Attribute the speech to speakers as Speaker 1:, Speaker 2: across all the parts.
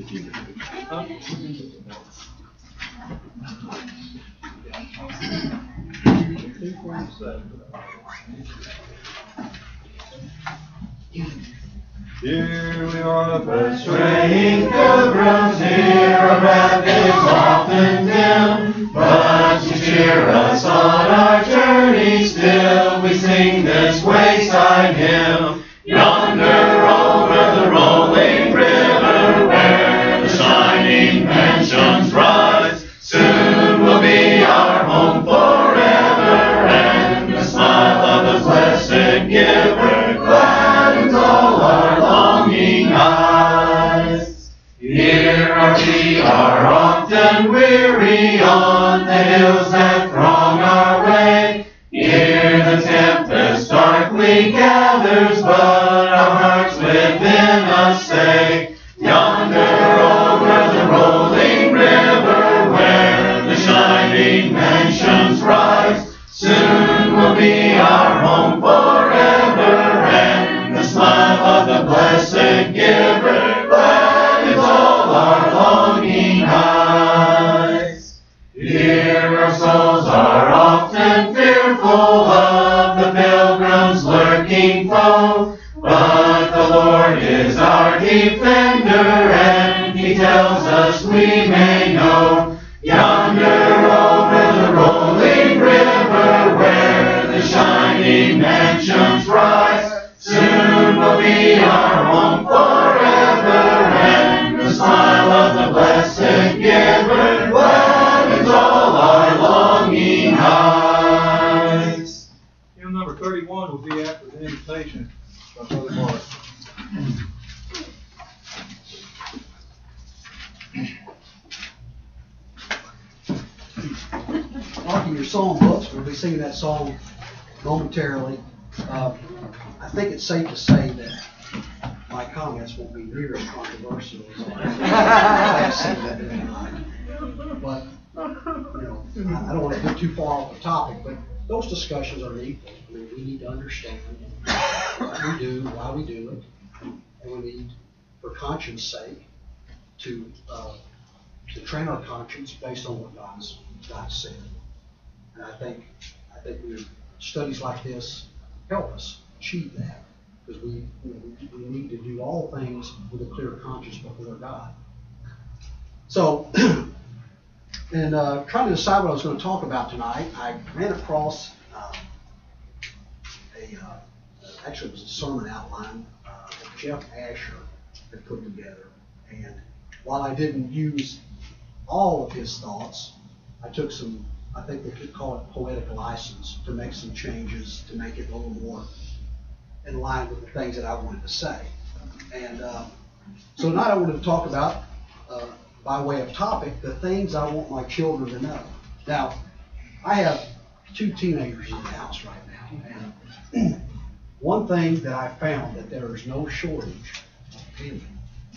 Speaker 1: Here we are, but straying pilgrims, here our path is often dim, but to cheer us on our journey still, we sing this wayside hymn. Yonder over the rolling river, where the shining mansions rise, soon will be our home forever, and the smile of the blessed giver gladdens all our longing eyes. Here our feet are often weary on the hills that throng our way. Here the tempest darkly gathers, but our hearts within us say, yonder over the rolling river, where the shining mansions rise, soon will be our home forever, and the smile of the blessed giver gladdens all our longing eyes. Here our souls are often fearful of the pilgrim's lurking foe, but the Lord is our defender, and He tells us we may know, yonder over the rolling river, where the shining mansions rise, soon will be our home forever, and the smile of the blessed giver gladdens all our longing eyes.
Speaker 2: Hymn number 31 will be after the invitation by Brother Mark.
Speaker 3: Marking your song books, we'll be singing that song momentarily. I think it's safe to say that my comments won't be near as controversial as I said that tonight. But, I don't want to get too far off the topic, but those discussions are needful. I mean, we need to understand what we do, why we do it, and we need, for conscience sake, to train our conscience based on what God said. And I think studies like this help us achieve that, because we need to do all things with a clear conscience before God. So, and trying to decide what I was going to talk about tonight, I ran across actually it was a sermon outline that Jeff Asher had put together. And while I didn't use all of his thoughts, I took some, I think they could call it poetic license, to make some changes to make it a little more in line with the things that I wanted to say. And so tonight I wanted to talk about, by way of topic, the things I want my children to know. Now, I have 2 teenagers in the house right now, and one thing that I found, that there is no shortage of opinion.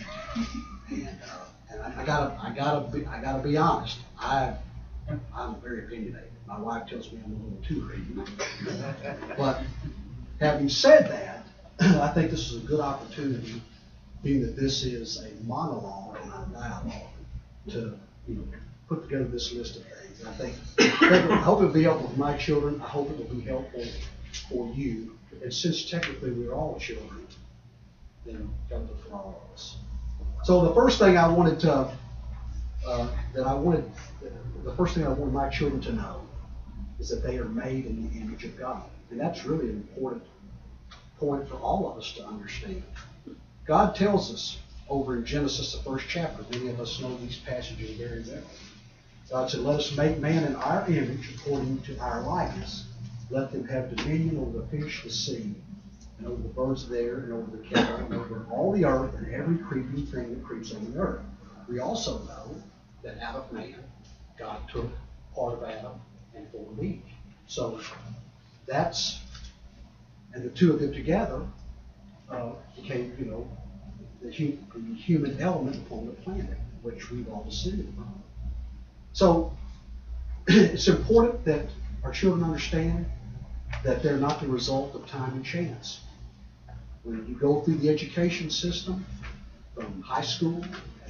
Speaker 3: And I gotta be honest. I'm very opinionated. My wife tells me I'm a little too opinionated. But having said that, I think this is a good opportunity, being that this is a monologue and not a dialogue, to put together this list of things. I hope it'll be helpful for my children. I hope it will be helpful for you. And since technically we're all children, then helpful for all of us. So the first thing I wanted my children to know is that they are made in the image of God. And that's really an important point for all of us to understand. God tells us over in Genesis, the 1st chapter, many of us know these passages very well. God said, let us make man in our image according to our likeness. Let them have dominion over the fish of the sea, and over the birds of the air, and over the cattle, and over all the earth, and every creeping thing that creeps on the earth. We also know that out of man, God took part of Adam and formed Eve. So that's, and the two of them together became, the human element upon the planet, which we've all seen. So it's important that our children understand that they're not the result of time and chance. When you go through the education system, from high school and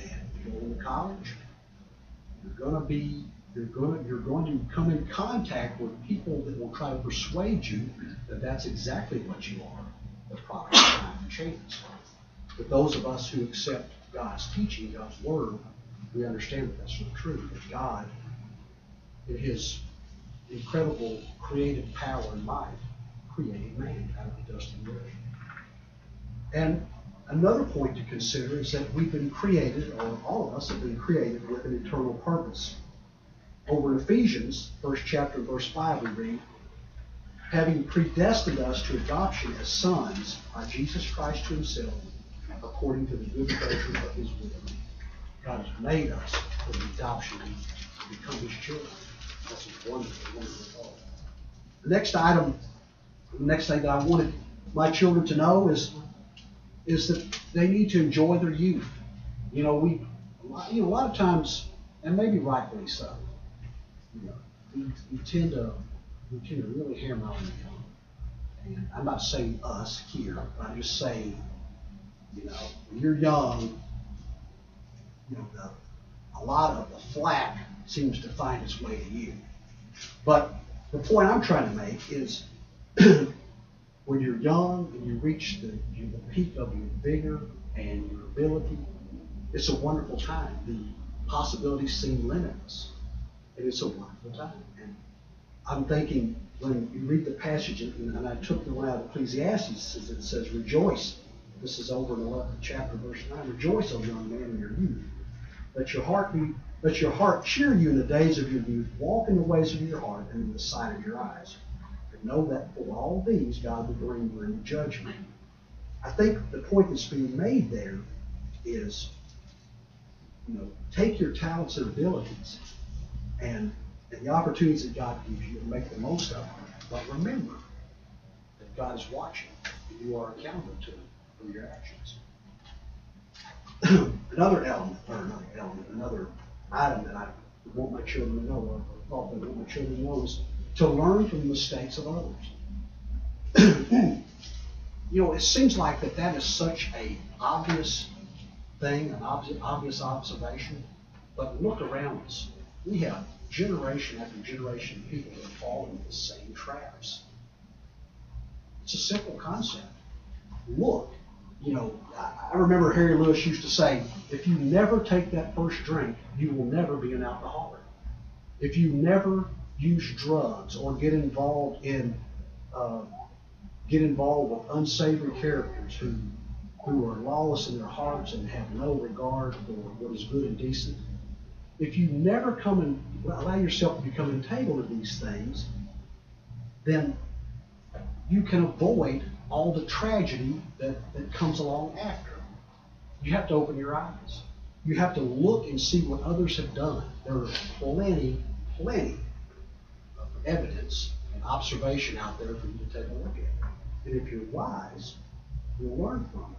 Speaker 3: go into college, you're going to come in contact with people that will try to persuade you that that's exactly what you are, the product of time and chance. But those of us who accept God's teaching, God's word, we understand that that's not true. That God, in His incredible creative power and might, created man out of the dust of the earth. And another point to consider is that we've been created, or all of us have been created, with an eternal purpose. Over in Ephesians, first chapter, verse 5, we read, having predestined us to adoption as sons by Jesus Christ to Himself, according to the good pleasure of His will. God has made us for the adoption to become His children. That's a wonderful, wonderful thought. The next thing that I wanted my children to know is that they need to enjoy their youth. A lot of times, and maybe rightfully so, we tend to really hammer on the young. And I'm not saying us here, but I'm just saying, when you're young, a lot of the flack seems to find its way to you. But the point I'm trying to make is when you're young and you reach the peak of your vigor and your ability, it's a wonderful time. The possibilities seem limitless. And it's a wonderful time. And I'm thinking, when you read the passage, and I took the one out of Ecclesiastes, it says, rejoice. This is over in 11th chapter, verse 9. Rejoice, O young man, in your youth. Let your heart cheer you in the days of your youth. Walk in the ways of your heart and in the sight of your eyes. And know that for all these God will bring you into judgment. I think the point that's being made there is, take your talents and abilities and the opportunities that God gives you and make the most of them. But remember that God is watching and you are accountable to Him for your actions. Another item that I want my children to know, or thought that I want my children to know, is to learn from the mistakes of others. It seems like that is such an obvious thing, an obvious observation, but look around us. We have generation after generation of people that have fallen into the same traps. It's a simple concept. Look, I remember Harry Lewis used to say, if you never take that first drink, you will never be an alcoholic. If you never use drugs or get involved with unsavory characters who are lawless in their hearts and have no regard for what is good and decent, if you never come and allow yourself to become entangled in these things, then you can avoid all the tragedy that comes along after. You have to open your eyes. You have to look and see what others have done. There is plenty of evidence and observation out there for you to take a look at. And if you're wise, you'll learn from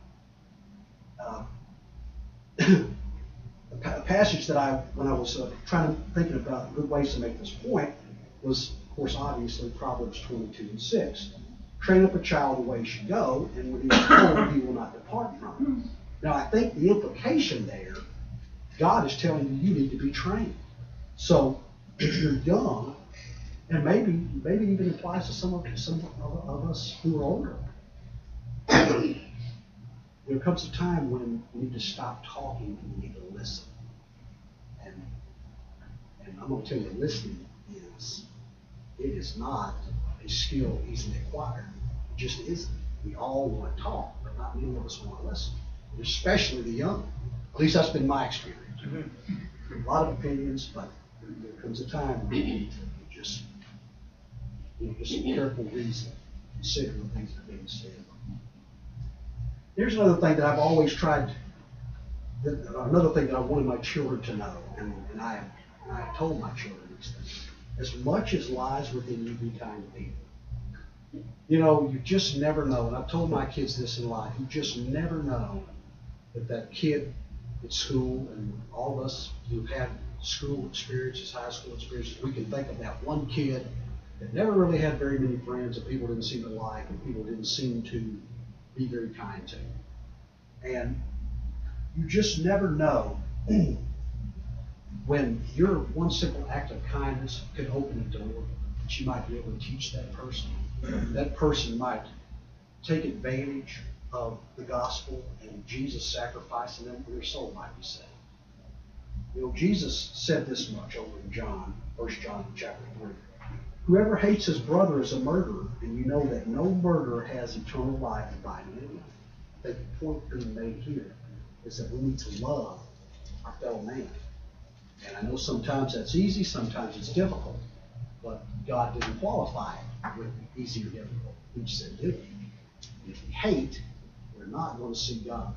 Speaker 3: it. A passage that when I was thinking about good ways to make this point was, of course, obviously Proverbs 22:6. Train up a child the way he should go, and when he is old, he will not depart from it. Now, I think the implication there, God is telling you need to be trained. So, if you're young, and maybe even applies to some of us who are older, there comes a time when you need to stop talking and you need to listen. And I'm going to tell you, listening is not a skill easily acquired. It just isn't. We all want to talk, but not many of us want to listen, especially the young. At least that's been my experience. A lot of opinions, but there comes a time when you need to just some careful reason, consider the things that are being said. Here's another thing that I've always tried, another thing that I wanted my children to know, and I told my children these things. As much as lies within you, be kind to people. You just never know, and I've told my kids this in life, you just never know that kid at school, and all of us who've had school experiences, high school experiences, we can think of that one kid that never really had very many friends, and people didn't seem to like, and people didn't seem to be very kind to. And you just never know when your one simple act of kindness could open a door that you might be able to teach that person, that person might take advantage of the gospel and Jesus sacrificing them, and their soul might be saved. You know, Jesus said this much over in John, 1 John chapter 3. Whoever hates his brother is a murderer, and you know that no murderer has eternal life abiding in him. The point being made here is that we need to love our fellow man. And I know sometimes that's easy, sometimes it's difficult, but God didn't qualify it with easy or difficult. He just said do it. And if we hate, we're not going to see God.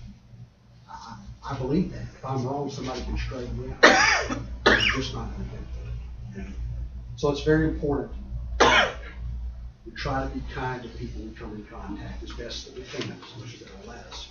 Speaker 3: I believe that. If I'm wrong, somebody can straighten me out. We're just not going to get there. So it's very important we try to be kind to people we come in contact as best that we can, as much as they'll let us.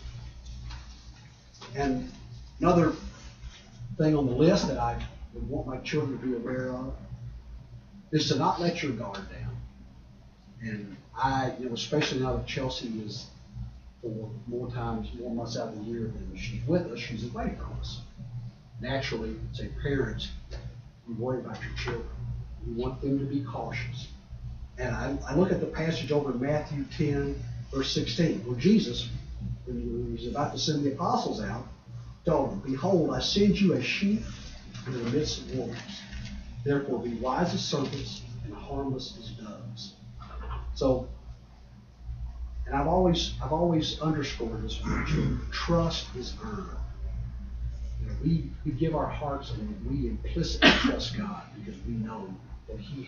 Speaker 3: And another thing on the list that I would want my children to be aware of is to not let your guard down. And especially now that Chelsea is for more months out of the year than she's with us, she's away from us. Naturally, as a parent, you worry about your children. You want them to be cautious. And I look at the passage over in Matthew 10, verse 16, where Jesus, when he was about to send the apostles out, told them, behold, I send you as sheep into the midst of wolves. Therefore be wise as serpents and harmless as doves. So, and I've always underscored this with children. Trust is earned. We give our hearts and we implicitly trust God because we know that He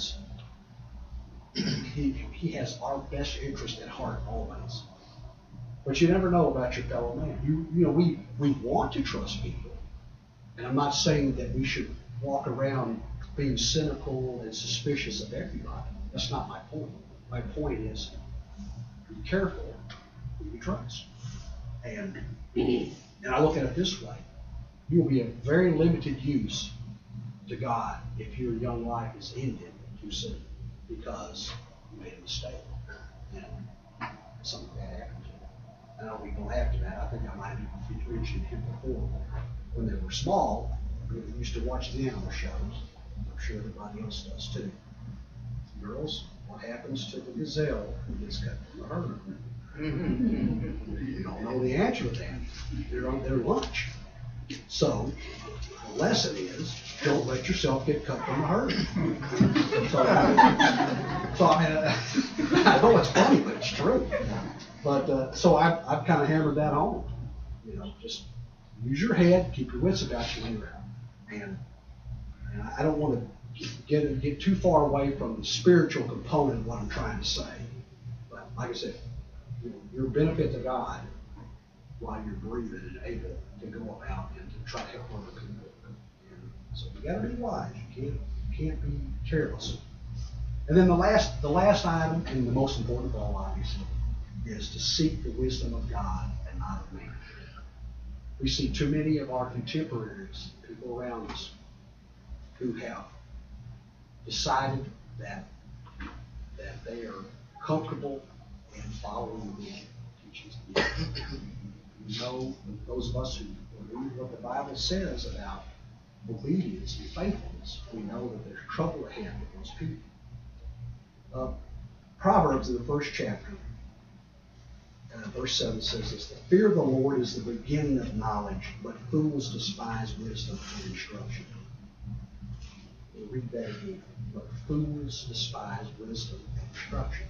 Speaker 3: has our best interest at heart always. But you never know about your fellow man. We want to trust people. And I'm not saying that we should walk around being cynical and suspicious of everybody. That's not my point. My point is, be careful who you trust. And I look at it this way. You will be of very limited use to God if your young life is ended too soon because you made a mistake. Something bad happened to you. I know we go after that. I think I might have mentioned him before. When they were small, we used to watch the animal shows. I'm sure everybody else does too. Girls, what happens to the gazelle who gets cut from the herd? You don't know the answer to that. They're on their lunch. So the lesson is, don't let yourself get cut from the herd. I know it's funny, but it's true. But so I've kind of hammered that home. Just use your head, keep your wits about you when you're out. And I don't want to get too far away from the spiritual component of what I'm trying to say. But like I said, your benefit to God while you're breathing and able to go about and to try to help other people. And so you got to be wise. You can't be careless. And then the last item, and the most important of all, obviously, is to seek the wisdom of God and not of man. We see too many of our contemporaries, people around us, who have decided that they are comfortable in following the teachings of God. Those of us who believe what the Bible says about obedience and faithfulness, we know that there's trouble ahead with those people. Proverbs in the first chapter, verse 7 says this: the fear of the Lord is the beginning of knowledge, but fools despise wisdom and instruction. We'll read that again. But fools despise wisdom and instruction.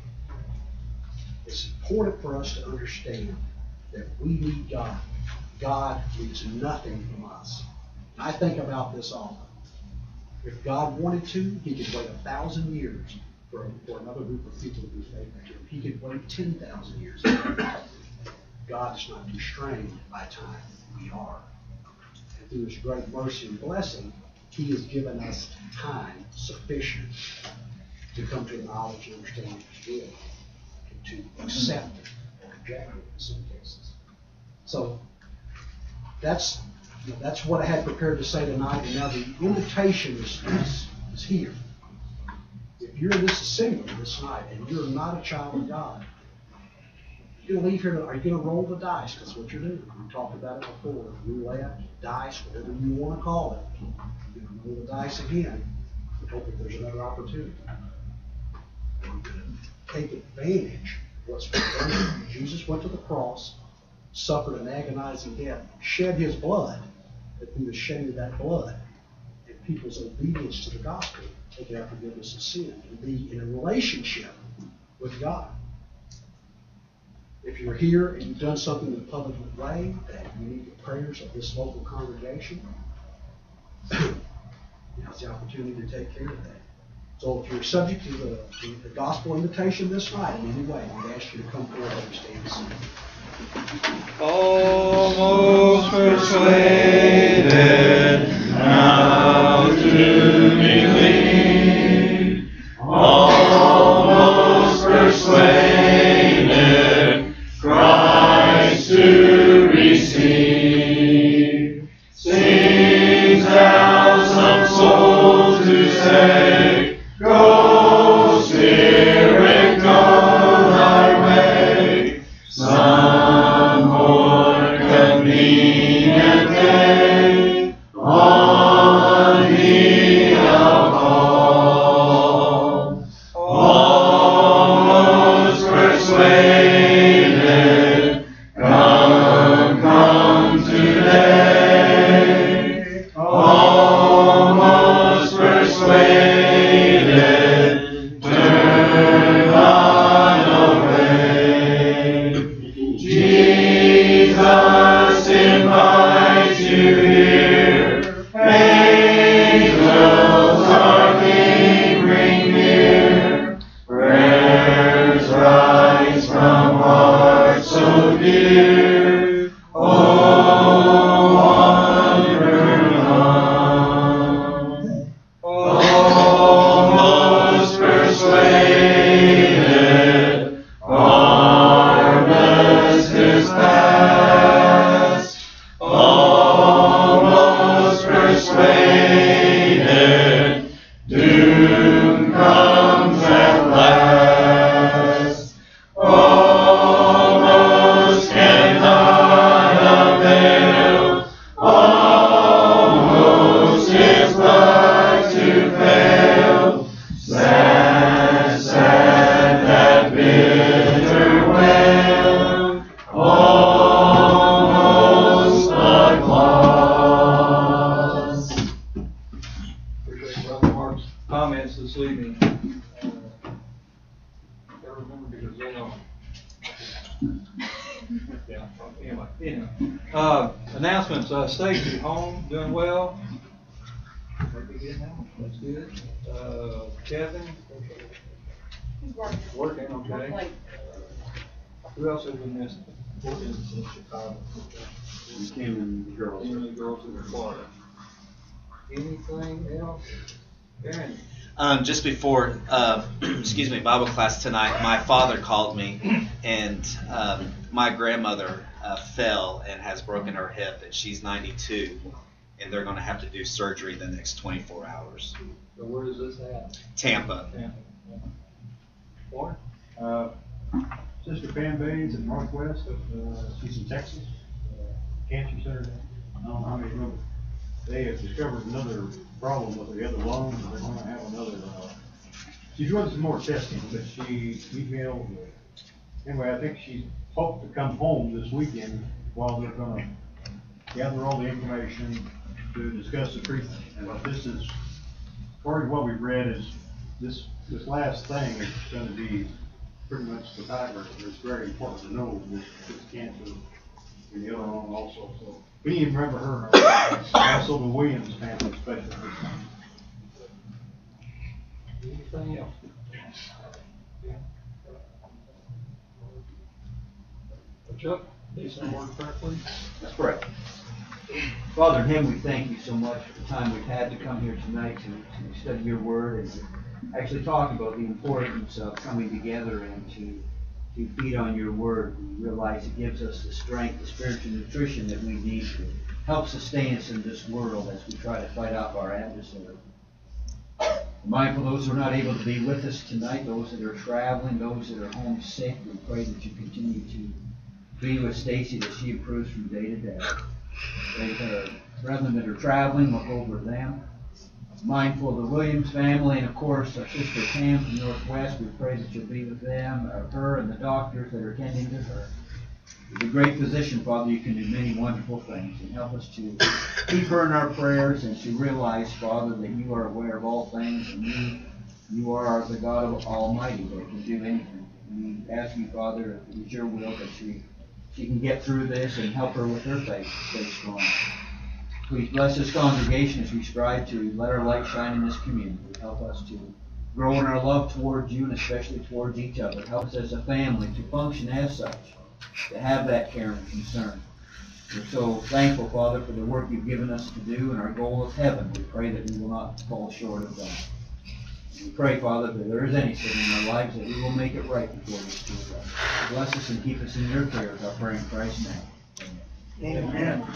Speaker 3: It's important for us to understand that we need God. God needs nothing from us. I think about this often. If God wanted to, He could wait 1,000 years for another group of people to be faithful to Him. He could wait 10,000 years. God is not constrained by time. We are. And through His great mercy and blessing, He has given us time sufficient to come to a knowledge and understanding of His will, and to accept it or reject it in some cases. So that's what I had prepared to say tonight. And now the invitation is here. If you're in this assembly this night and you're not a child of God, You're gonna leave here. Are you gonna roll the dice? That's what you're doing. We talked about it before. Roulette, dice, whatever you want to call it. You're gonna roll the dice again and hope that there's another opportunity. We're gonna take advantage of what's been done. Jesus went to the cross, suffered an agonizing death, shed his blood, that through the shedding of that blood and people's obedience to the gospel, they can have forgiveness of sin and be in a relationship with God. If you're here and you've done something in a public way that you need the prayers of this local congregation, now's the opportunity to take care of that. So if you're subject to the gospel invitation this night in any way, I'd ask you to come forward and stand and sing.
Speaker 1: Almost persuaded now to believe, almost persuaded Christ to receive. Sings out some souls to say, go, Spirit, go thy way. Some more convenient day on thee I'll call. Almost persuaded, come today. Almost persuaded, turn thine away. Jesus invites you here. Angels are lingering near. Prayers rise from hearts so dear. Oh, wonder none. Almost persuaded, harvest is past. Almost persuaded, doom comes at last. Almost cannot avail, almost is but to fail. Sad, sad, that bitter wail, almost but lost.
Speaker 2: Appreciate Brother Mark's comments this evening. Gotta remember because they know. Yeah, anyway. Announcements, Stacy, home, doing well. Maybe good now, that's good. Kevin,
Speaker 4: He's working.
Speaker 2: working, okay.
Speaker 4: Like,
Speaker 2: Who else have we missed? Working in Chicago.
Speaker 5: Kim and the girls.
Speaker 2: Any of the girls in Florida. Anything else? Aaron?
Speaker 6: Just before, excuse me, Bible class tonight, my father called me, and my grandmother fell and has broken her hip, and she's 92, and they're going to have to do surgery the next 24 hours.
Speaker 2: So where is this at?
Speaker 6: Tampa.
Speaker 2: Tampa. Warren?
Speaker 5: Sister Pam Baines in Northwest, she's in Texas, Cancer Center. I don't know how many remember. They have discovered another problem with the other lung, and they're going to have another, she's running some more testing, but she emailed, anyway, I think she hoped to come home this weekend while they're going to gather all the information to discuss the treatment. And what this is, according to what we've read, is this last thing is going to be pretty much the tiger. It's very important to know this cancer in the other lung also. So we need to remember her. Also the Williams family especially.
Speaker 2: Anything else? Chuck, decent word of prayer, please.
Speaker 7: Let's pray. Father in heaven, we thank you so much for the time we've had to come here tonight to study your word and to actually talk about the importance of coming together and to feed on your word. We realize it gives us the strength, the spiritual nutrition that we need to help sustain us in this world as we try to fight off our adversary. Mindful of those who are not able to be with us tonight, those that are traveling, those that are homesick, we pray that you continue to be with Stacy as she improves from day to day. Pray that our brethren that are traveling, look over them. Mindful of the Williams family, and of course our sister Pam from Northwest, we pray that you'll be with them, her and the doctors that are attending to her. With a great physician, Father, you can do many wonderful things, and help us to keep her in our prayers and to realize, Father, that you are aware of all things, and you are the God of Almighty that can do anything. We ask you, Father, if it is your will that she can get through this and help her with her faith to stay strong. Please bless this congregation as we strive to let our light shine in this community. Help us to grow in our love towards you and especially towards each other. Help us as a family to function as such, to have that care and concern. We're so thankful, Father, for the work you've given us to do and our goal of heaven. We pray that we will not fall short of that. We pray, Father, that if there is any sin in our lives, that we will make it right before you speak. Bless us and keep us in your care, as I pray in Christ's name.
Speaker 2: Amen.